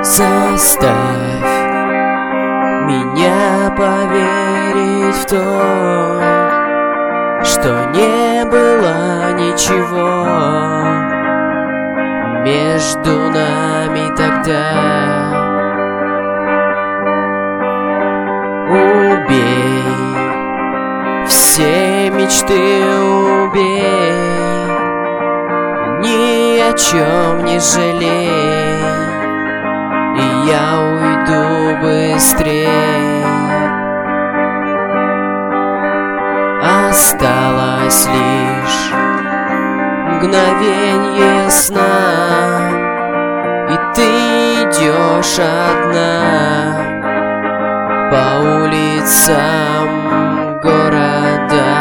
Заставь меня поверить в то, что не было ничего между нами тогда. Убей все мечты, убей, ни о чем не жалей, и я уйду быстрее. Осталось лишь мгновенье сна, и ты идешь одна по улицам города.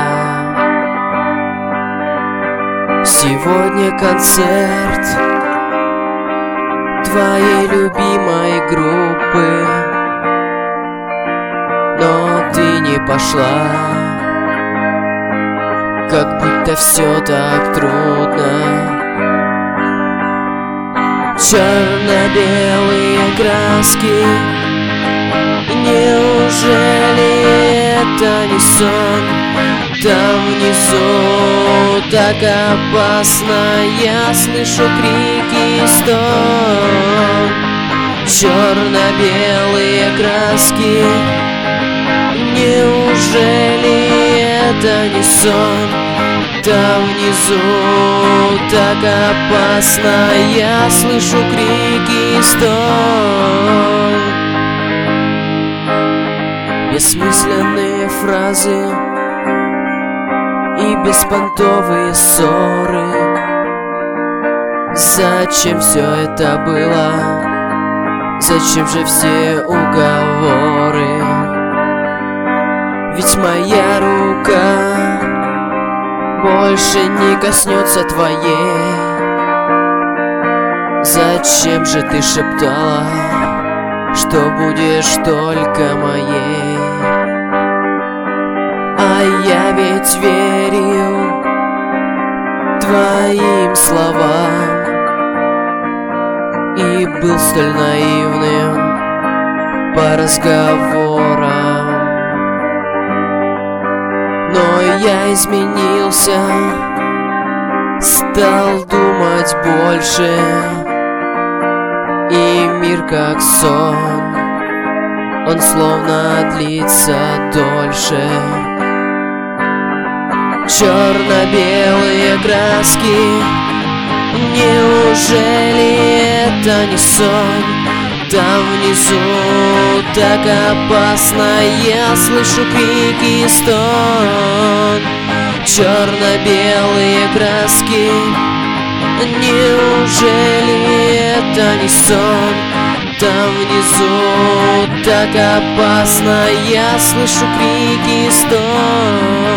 Сегодня концерт твоей любимой группы, но ты не пошла, как будто все так трудно. Черно-белые краски, неужели это не сон? Там внизу так опасно, я слышу крики и стон. Черно-белые краски, неужели это не сон? Там внизу так опасно, я слышу крики и стон. Бессмысленные фразы и беспонтовые ссоры. Зачем все это было? Зачем же все уговоры? Ведь моя рука больше не коснется твоей. Зачем же ты шептала, что будешь только моей? А я ведь верил твоим словам и был столь наивным по разговорам. Но я изменился, стал думать больше, и мир как сон, он словно длится дольше. Черно-белые краски, неужели это не сон? Там внизу так опасно, я слышу крики и стон. Черно-белые краски, неужели это не сон? Там внизу так опасно, я слышу крики и стон.